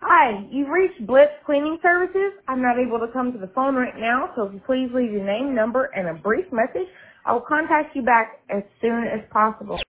Hi, you've reached Blitz Cleaning Services. I'm not able to come to the phone right now, so if you please leave your name, number, and a brief message, I will contact you back as soon as possible.